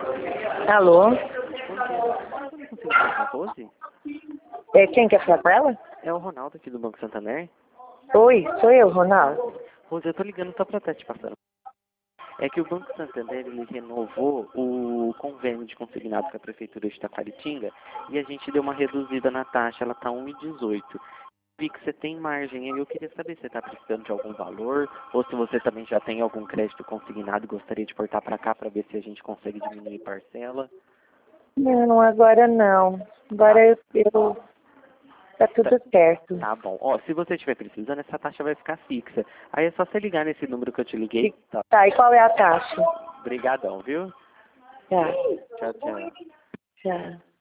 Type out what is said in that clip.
Alô? Rose? Quem quer falar com ela? É o Ronaldo aqui do Banco Santander. Oi, sou eu, Ronaldo. Rose, eu tô ligando só pra estar te passando. É que o Banco Santander, ele renovou o convênio de consignado com a Prefeitura de Taquaritinga e a gente deu uma reduzida na taxa, ela tá 1,18. Vi que você tem margem aí, eu queria saber se você está precisando de algum valor ou se você também já tem algum crédito consignado e gostaria de portar para cá para ver se a gente consegue diminuir parcela. Não, agora não. Agora tá tudo certo. Tá bom. Ó, se você estiver precisando, essa taxa vai ficar fixa. Aí é só você ligar nesse número que eu te liguei. Tá. Tá, e qual é a taxa? Obrigadão, viu? Tá, Tchau, tchau. tchau.